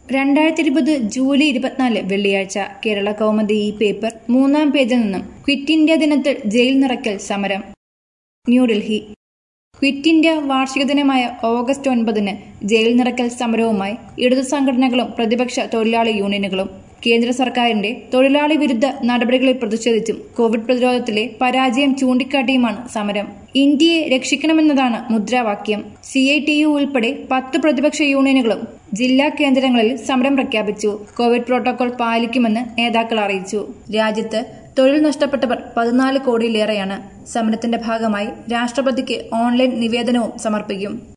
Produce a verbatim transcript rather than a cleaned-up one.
രണ്ടായിരത്തി ഇരുപത് ജൂലൈ ഇരുപത്തിനാല് വെള്ളിയാഴ്ച കേരള കൗമുദി ഈ പേപ്പർ മൂന്നാം പേജിൽ നിന്നും ക്വിറ്റ് ഇന്ത്യ ദിനത്തിൽ ജയിൽ നിറയ്ക്കൽ സമരം. ന്യൂഡൽഹി. ക്വിറ്റ് ഇന്ത്യ വാർഷിക ദിനമായ ഓഗസ്റ്റ് ഒൻപതിന് ജയിൽ നിറയ്ക്കൽ സമരവുമായി ഇടതു സംഘടനകളും പ്രതിപക്ഷ തൊഴിലാളി യൂണിയനുകളും. കേന്ദ്ര സർക്കാരിന്റെ തൊഴിലാളി വിരുദ്ധ നടപടികളിൽ പ്രതിഷേധിച്ചും കോവിഡ് പ്രതിരോധത്തിലെ പരാജയം ചൂണ്ടിക്കാട്ടിയുമാണ് സമരം. ഇന്ത്യയെ രക്ഷിക്കണമെന്നതാണ് മുദ്രാവാക്യം. സി ഐ ടി യു ഉൾപ്പെടെ പത്ത് പ്രതിപക്ഷ യൂണിയനുകളും ജില്ലാ കേന്ദ്രങ്ങളിൽ സമരം പ്രഖ്യാപിച്ചു. കോവിഡ് പ്രോട്ടോകോൾ പാലിക്കുമെന്ന് നേതാക്കൾ അറിയിച്ചു. രാജ്യത്ത് തൊഴിൽ നഷ്ടപ്പെട്ടവർ പതിനാല് കോടിയിലേറെയാണ്. സമരത്തിന്റെ ഭാഗമായി രാഷ്ട്രപതിക്ക് ഓൺലൈൻ നിവേദനവും സമർപ്പിക്കും.